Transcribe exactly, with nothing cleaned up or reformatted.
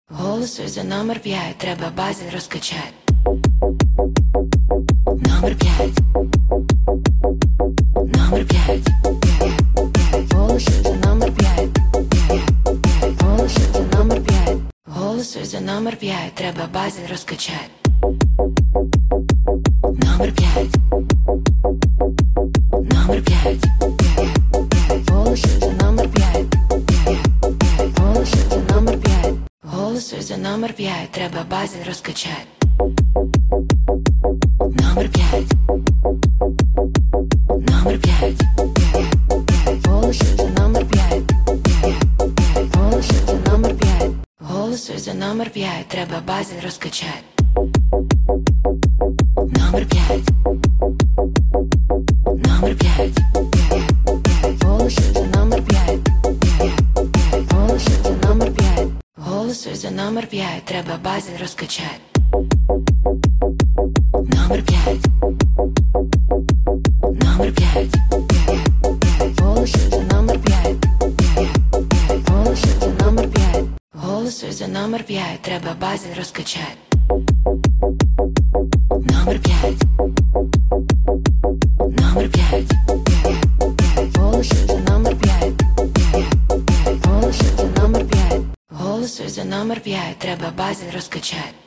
Голосуй за номер п'ять, треба базі розкачать. Номер п'ять. Номер п'ять. Голосуй за номер п'ять. Голосуй за номер п'ять. Голосуй за номер п'ять, треба базі розкачать. Номер п'ять. Номер п'ять. Голосуй за номер п'ять. Голосуй за номер п'ять. Голосуй за номер п'ять, треба базі розкачать. Номер п'ять. Номер п'ять. Голосуй за номер п'ять. Голосуй за номер п'ять. Голосуй за номер п'ять, треба базі розкачать. Номер п'ять. Номер п'ять. Голосуй за номер п'ять. Голосуй за номер п'ять. Голосуй за номер п'ять, треба базі розкачать. Номер п'ять. Номер п'ять. Голосуй за номер п'ять. Голосуй за номер п'ять. Голосуй за номер п'ять, треба базі розкачать. Номер п'ять. Номер п'ять. Голосуй за номер п'ять. Голосуй за номер п'ять. Голосуй за номер п'ять, треба базі розкачать.